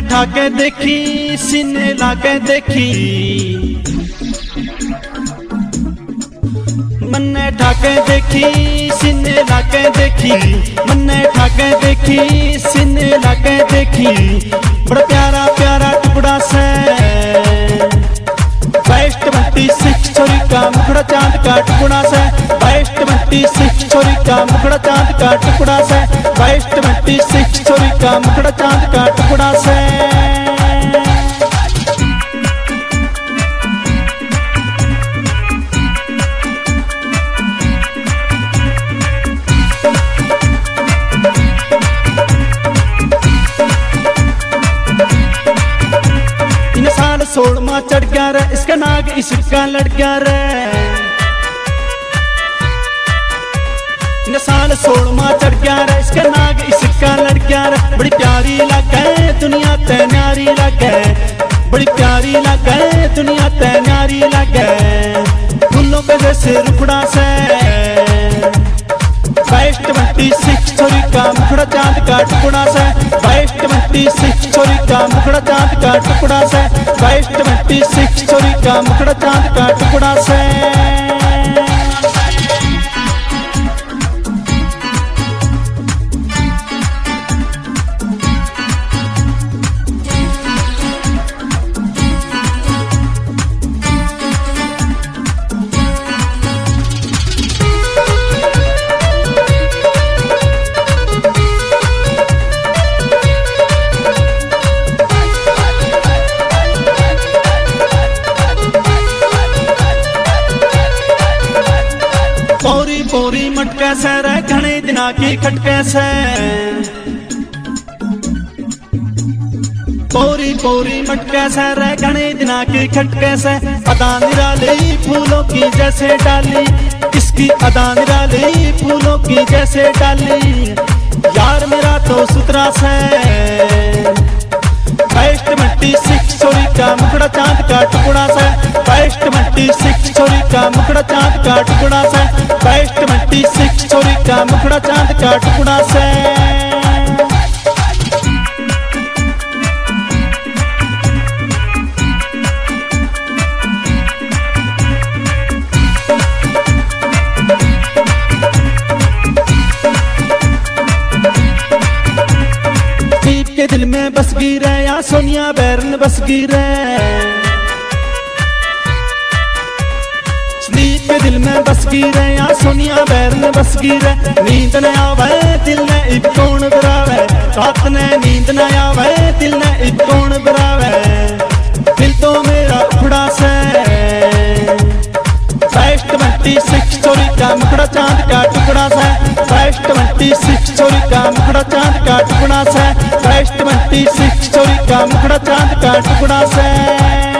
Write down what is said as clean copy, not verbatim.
ठाके देखी सीने लाके देखी, मन्ने ठाके देखी सीने लाके देखी, मन्ने ठाके देखी सीने लाके देखी। बड़ा प्यारा प्यारा टुकड़ा से बेस्ट 26 छोरी का मुखड़ा चांद का टुकड़ा से, बेस्ट 26 छोरी का मुखड़ा चांद का टुकड़ा से, बेस्ट 26 छोरी का मुखड़ा चांद का टुकड़ा से। इन साल 16वां चढ़ गया रे, इसका नाग इसका लड़ गया रे। इन साल 16वां चढ़ गया रे, इसका नाग इसका लड़ गया रे। बड़ी प्यारी लगे दुनिया ते न्यारी लगे, बड़ी प्यारी लगे दुनिया ते न्यारी लगे। फूलों के जैसे रुखड़ा से बेस्ट 26 छोरी का मुखड़ा चांद का टुकड़ा से, बेस्ट 26 छोरी का मुखड़ा चांद का टुकड़ा से, बेस्ट 26 छोरी का मुखड़ा चांद का टुकड़ा से। पोरी पोरी मटके से रे घने दिना की खटके से, पोरी पोरी मटके से रे घने दिना की खटके से। अदा निराली फूलों की जैसे डाली, इसकी अदा निराली फूलों की जैसे डाली। यार मेरा तो सुतरा से बेस्ट 26 छोरी का मुखड़ा चांद का टुकड़ा से, बेस्ट 26 छोरी का मुखड़ा चांद का टुकड़ा से, बेस्ट 26 छोरी का मुखड़ा चांद का टुकड़ा से। के दिल में बस गी रे या सोनिया बैरन बस गी रे, स्लीप के दिल में बस गी रे या सोनिया बैरन बस गी रे। नींद न आवे दिल ने इब कौन बुरावे, रात ने नींद न आवे दिल ने इब कौन बुरावे। दिल तो मेरा उखड़ा से बेस्ट 26 छोरी का मुखड़ा चांद का टुकड़ा से, बेस्ट 26 छोरी का मुखड़ा चांद का टुकड़ा से, बेस्ट 26 छोरी का मुखड़ा चांद का टुकड़ा से।